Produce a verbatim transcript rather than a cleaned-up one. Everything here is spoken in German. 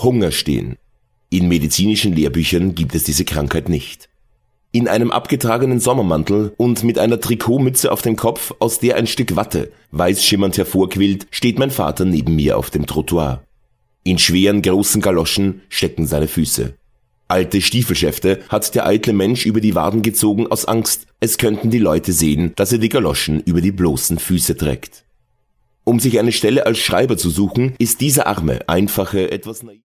Hunger stehen. In medizinischen Lehrbüchern gibt es diese Krankheit nicht. In einem abgetragenen Sommermantel und mit einer Trikotmütze auf dem Kopf, aus der ein Stück Watte weiß schimmernd hervorquillt, steht mein Vater neben mir auf dem Trottoir. In schweren, großen Galoschen stecken seine Füße. Alte Stiefelschäfte hat der eitle Mensch über die Waden gezogen aus Angst, es könnten die Leute sehen, dass er die Galoschen über die bloßen Füße trägt. Um sich eine Stelle als Schreiber zu suchen, ist dieser arme, einfache, etwas naiv